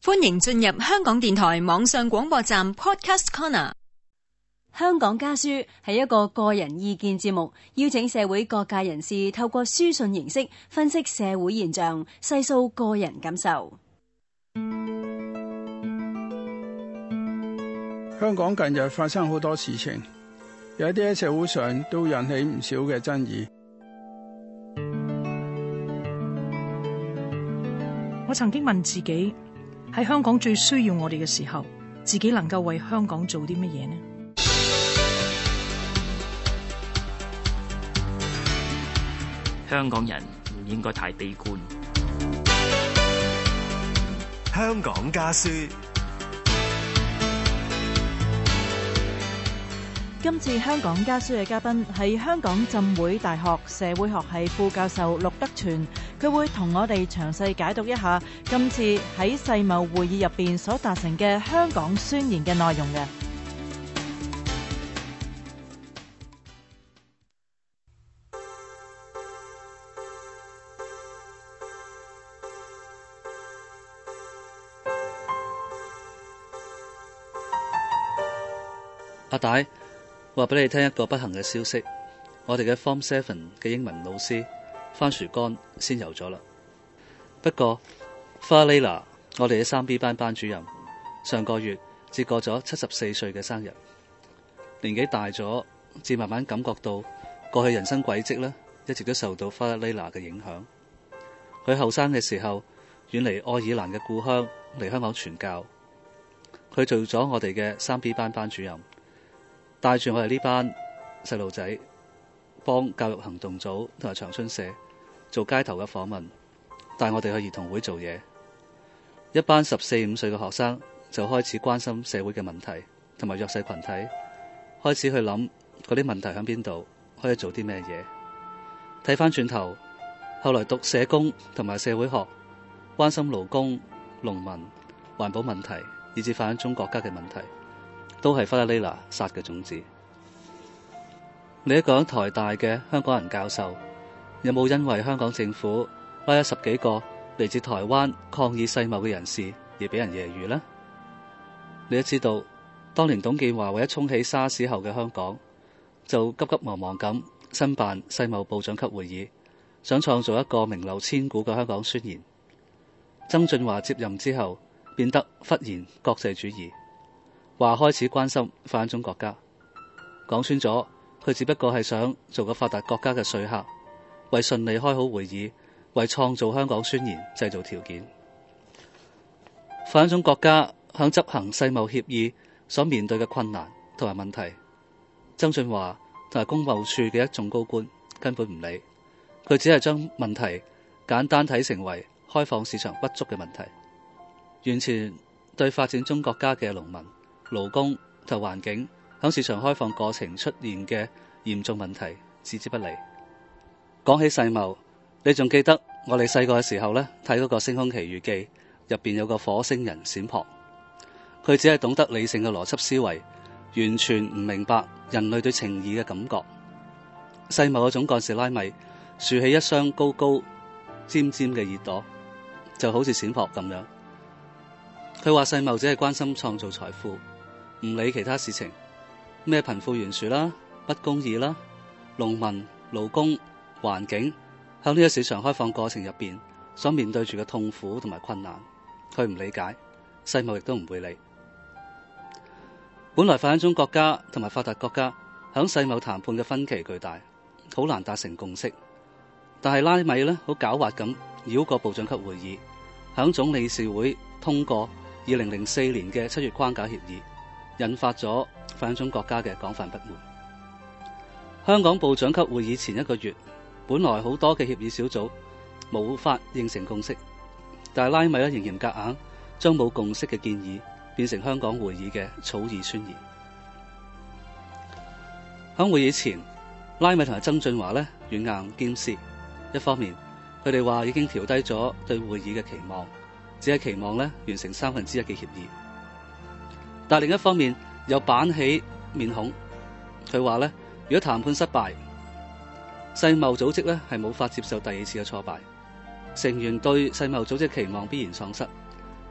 歡迎進入香港電台網上廣播站 Podcast Corner。 香港家書係一個個人意見節目，邀請社會各界人士透過書信形式分析社會現象，細數個人感受。 香港近日發生好多事情，有一啲喺社會上都引起唔少嘅爭議。 我曾經問自己，喺香港最需要我哋嘅時候，自己能夠為香港做啲乜嘢呢？ 香港人唔應該太悲觀。 香港家書。 今次香港家書嘅嘉賓係香港浸會大學社會學系副教授陸德全，佢會同我哋詳細解讀一下今次喺世貿會議入邊所達成嘅香港宣言嘅內容嘅。 阿大，話俾你聽一個不幸嘅消息，我哋嘅 Form 7嘅英文老師番薯乾先有咗啦。不過花莉娜，我哋嘅3B 班班主任，上個月至過咗74歲嘅生日，年紀大咗，至慢慢感覺到過去人生軌跡呢，一直都受到花莉娜嘅影響。佢後生嘅時候遠離愛爾蘭嘅故鄉嚟香港傳教，佢做咗我哋嘅3B 班班主任，帶住我哋呢班細路仔，幫教育行動組同埋長春社做街頭嘅訪問，帶我哋去兒童會做嘢。一班14、15歲嘅學生就開始關心社會嘅問題同埋弱勢群體，開始去諗嗰啲問題喺邊度，可以做啲咩嘢。睇返轉頭，後來讀社工同埋社會學，關心勞工、農民、環保問題，以至反映中國家嘅問題，都係花莉娜撒嘅種子。你一個喺台大嘅香港人教授，有冇因為香港政府拉咗10幾個嚟自台灣抗議世貿嘅人士而俾人揶揄呢？你都知道，當年董建華為咗衝起沙士後嘅香港，就急急忙忙咁申辦世貿部長級會議，想創造一個名留千古嘅香港宣言。曾俊華接任之後，變得忽然國際主義，話開始關心發展中國家，講穿咗，佢只不過係想做個發達國家嘅說客，為順利開好會議，為創造香港宣言製造條件。發展中國家響執行世貿協議所面對嘅困難同埋問題，曾俊華同埋工貿處嘅一眾高官根本唔理，佢只係將問題簡單睇成為開放市場不足嘅問題，完全對發展中國家嘅農民、勞工同環境響市場開放過程出現嘅嚴重問題置之不理。講起世貿，你仲記得我哋細個嘅時候呢，睇嗰個《星空奇遇記》入邊有個火星人冼樸，佢只係懂得理性嘅邏輯思維，完全唔明白人類對情義嘅感覺。世貿嘅總幹事拉米豎起一雙高高尖尖嘅耳朵，就好似冼樸咁樣。佢話世貿只係關心創造財富，唔理其他事情，咩貧富懸殊啦、不公義啦、農民、勞工、環境，喺呢個市場開放過程入邊所面對住嘅痛苦同埋困難，佢唔理解，世貿亦都唔會理。本來發展中國家同埋發達國家響世貿談判嘅分歧巨大，好難達成共識。但係拉米呢，好狡猾咁繞過部長級會議，響總理事會通過2004年嘅7月框架協議，引發咗發展中國家嘅廣泛不滿。香港部長級會議前1個月，本來好多嘅協議小組冇法形成共識，但係拉米仍然夾硬將冇共識嘅建議變成香港會議嘅草擬宣言。喺會議前，拉米同埋曾俊華軟硬兼施。一方面，佢哋話已經調低咗對會議嘅期望，只係期望完成1/3嘅協議。但另一方面又板起面孔，佢話如果談判失敗，世貿組織係冇法接受第2次嘅挫敗，成員對世貿組織期望必然喪失，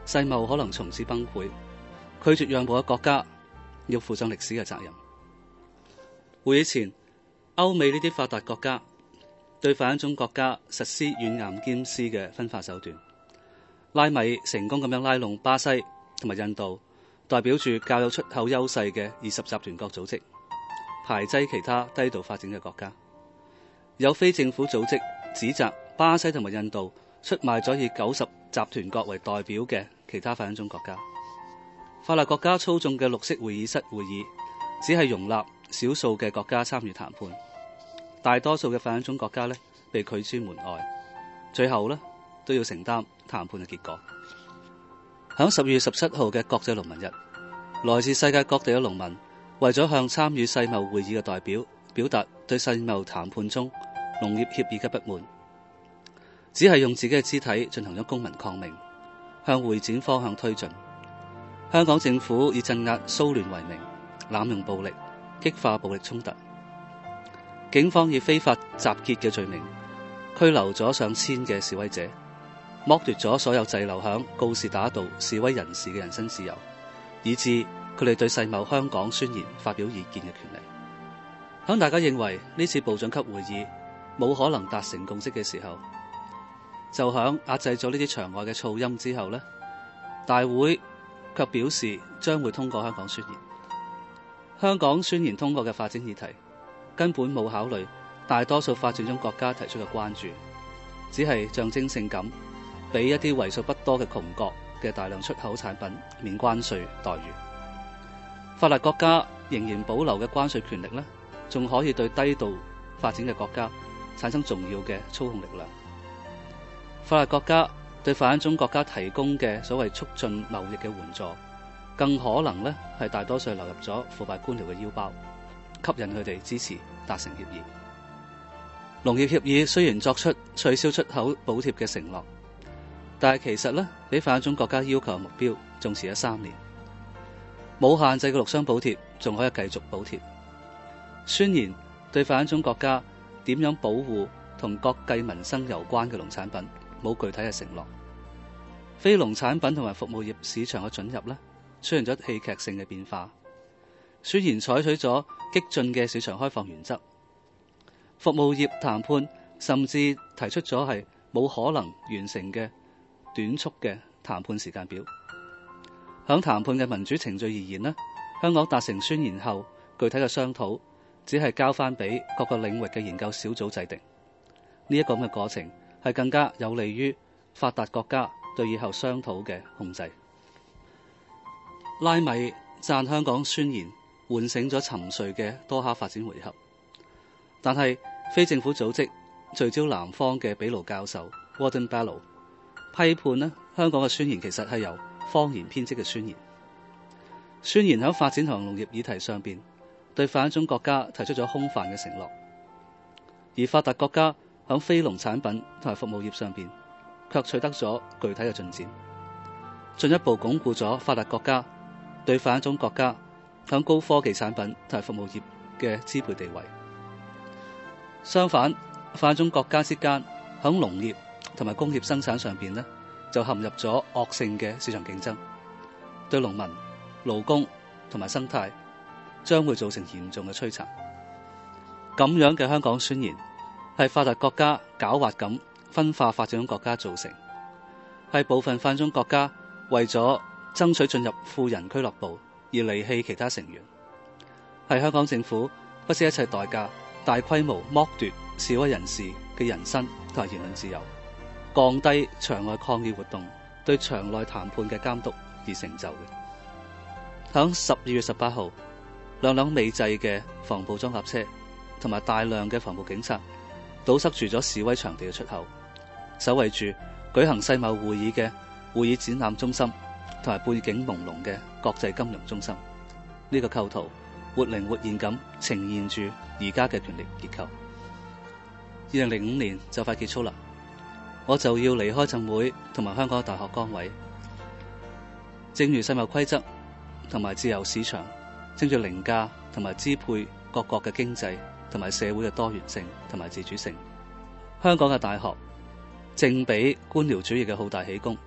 世貿可能從此崩潰。拒絕讓步嘅國家要負上歷史嘅責任。會議前，歐美呢啲發達國家對發展中國家實施軟硬兼施嘅分化手段。拉美成功咁樣拉攏巴西同埋印度，代表住較有出口優勢嘅20集團國組織，排擠其他低度發展嘅國家。有非政府組織指責巴西同埋印度出賣咗以90集團國為代表嘅其他發展中國家。發達國家操縱嘅綠色會議室會議，只係容納少數嘅國家參與談判，大多數嘅發展中國家被拒諸門外，最後都要承擔談判嘅結果。喺12月17號嘅國際農民日，來自世界各地嘅農民為咗向參與世貿會議嘅代表表達對世貿談判中農業協議嘅不滿，只係用自己嘅肢體進行咗公民抗命，向會展方向推進。香港政府以鎮壓騷亂為名，濫用暴力，激化暴力衝突。警方以非法集結嘅罪名拘留咗上千嘅示威者，剝奪咗所有滯留響告士打道示威人士嘅人身自由，以致佢哋對世貿香港宣言發表意見嘅權利。響大家認為呢次部長級會議冇可能達成共識嘅時候，就響壓制咗呢啲場外嘅噪音之後大會卻表示將會通過香港宣言。香港宣言通過嘅發展議題根本冇考慮大多數發展中國家提出嘅關注，只係象徵性咁俾一啲為數不多嘅窮國嘅大量出口產品免關稅待遇。發達國家仍然保留嘅關稅權力仲可以對低度發展嘅國家產生重要嘅操控力量。發達國家對發展中國家提供嘅所謂促進貿易嘅援助，更可能係大多數流入咗腐敗官僚嘅腰包，吸引佢哋支持達成協議。農業協議雖然作出取消出口補貼嘅承諾，但係其實比發展中國家要求嘅目標仲遲咗3年。冇限制嘅陸商補貼仲可以繼續補貼。宣言對發展中國家點樣保護同國計民生有關嘅農產品冇具體嘅承諾。非農產品同埋服務業市場嘅准入出現咗戲劇性嘅變化。宣言採取咗激進嘅市場開放原則，服務業談判甚至提出咗係冇可能完成嘅短促嘅談判時間表。響談判嘅民主程序而言香港達成宣言後，具體嘅商討只係交翻俾各個領域嘅研究小組制定。呢一個咁嘅過程係更加有利於發達國家對以後商討嘅控制。拉米讚香港宣言喚醒咗沉睡嘅多哈發展回合，但係非政府組織聚焦南方嘅比盧教授 Warden Bellow 批判香港嘅宣言其實係由謊言編織嘅宣言。宣言喺發展同農業議題上邊對發展中國家提出咗空泛嘅承諾，而發達國家喺非農產品同埋服務業上邊卻取得咗具體嘅進展，進一步鞏固咗發達國家對發展中國家喺高科技產品同埋服務業嘅支配地位。相反，發展中國家之間喺農業同埋工業生產上邊就陷入咗惡性嘅市場競爭，對農民、勞工同埋生態將會造成嚴重嘅摧殘。咁樣嘅香港宣言係發達國家狡猾咁分化發展中國家造成，係部分發展中國家為咗爭取進入富人俱樂部而離棄其他成員，係香港政府不惜一切代價大規模剝奪示威人士嘅人身同埋言論自由，降低場外抗議活動對場內談判嘅監督而成就嘅。響12月18號，兩輛美製嘅防暴裝甲車同埋大量嘅防暴警察堵塞住咗示威場地嘅出口，守衛住舉行世貿會議嘅會議展覽中心同埋背景朦朧嘅國際金融中心。呢個構圖活靈活現咁呈現住而家嘅權力結構。2005年就快結束啦，我就要離開浸會同埋香港大學崗位。正如世貿規則同埋自由市場正在凌駕同埋支配各國嘅經濟同埋社會嘅多元性同埋自主性，香港嘅大學正俾官僚主義嘅好大喜功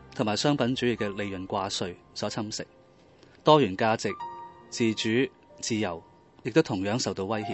同埋商品主義嘅利潤掛帥所侵蝕，多元價值、自主、自由亦都同樣受到威脅。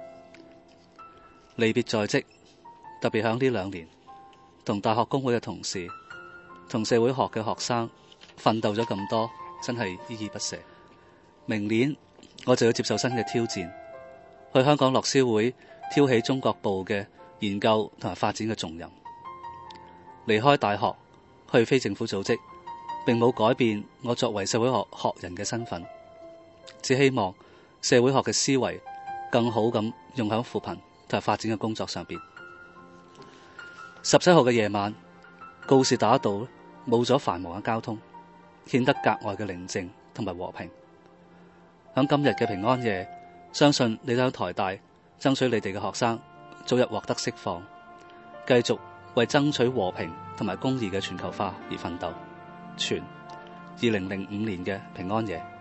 離別在即，特別響呢2年，同大學工會嘅同事、同社會學嘅學生奮鬥咗咁多，真係依依不捨。明年我就要接受新嘅挑戰，去香港樂施會挑起中國部嘅研究同埋發展嘅重任。離開大學去非政府組織，並冇改變我作為社會學學人嘅身份，只希望社會學嘅思維更好咁用喺扶貧同埋發展嘅工作上邊。17號嘅夜晚，告士打道冇咗繁忙嘅交通，顯得格外嘅寧靜同埋和平。喺今日嘅平安夜，相信你都喺台大爭取你哋嘅學生早日獲得釋放，繼續為爭取和平同埋公義嘅全球化而奮鬥。全2005年嘅平安夜。